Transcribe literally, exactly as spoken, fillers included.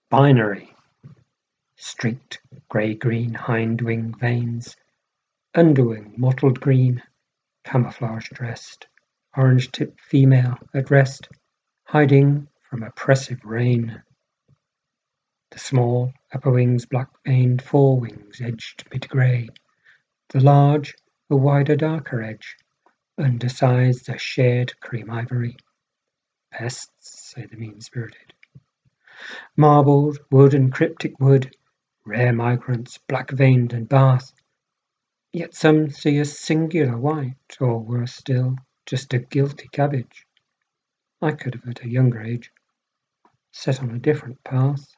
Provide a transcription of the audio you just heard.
Binary. Streaked grey-green hind-wing veins, underwing mottled green, camouflage dressed, orange-tipped female at rest, hiding from oppressive rain. The small upper wings black-veined forewings edged mid-grey, the large a wider darker edge, undersides a shared cream ivory. Pests, say the mean-spirited. Marbled wood and cryptic wood, rare migrants, black-veined and Bath. Yet some see a singular white, or worse still, just a guilty cabbage. I could have at a younger age set on a different path.